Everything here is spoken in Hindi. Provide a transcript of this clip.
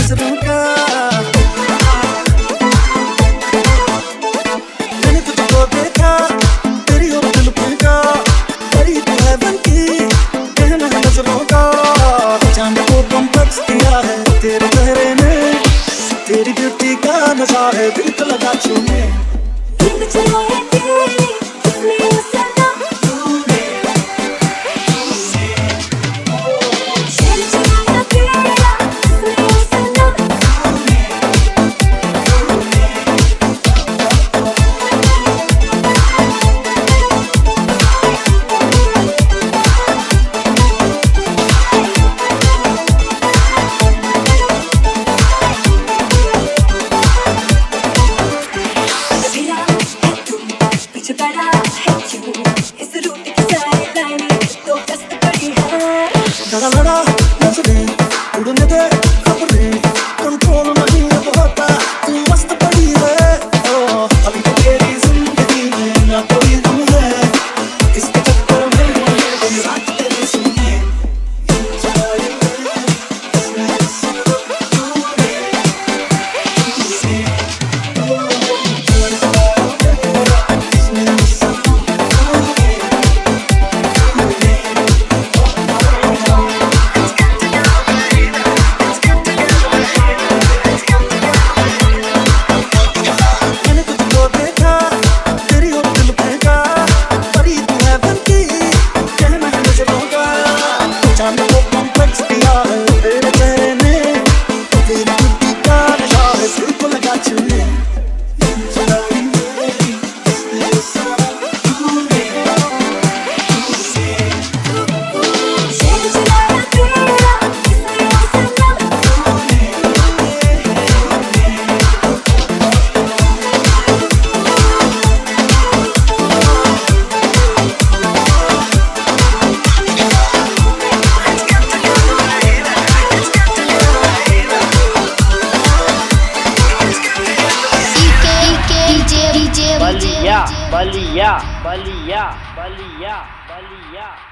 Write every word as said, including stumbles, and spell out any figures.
नजरों का। मैंने तुझको देखा तेरी और दिल फेंका, करीब है बनकी कहना है नजरों का। चांद को कॉम्प्लेक्स दिया है तेरे चेहरे ने, तेरी ब्यूटी का नशा है दिल को लगा छूने। लड़ा लड़ा नजरें उड़ने दे खबरें, कंट्रोल नहीं अब होता तू मस्त पड़ी है। ओ अभी तो तेरी जिंदगी में ना कोई गम है, इसके चक्कर में दिन रात तेरे सुने। चांद को कॉम्प्लेक्स दिया है तेरे चेहरे ने, तेरी ब्यूटी का नशा है दिल को लगा छूने। बलिया बलिया बलिया बलिया बलिया।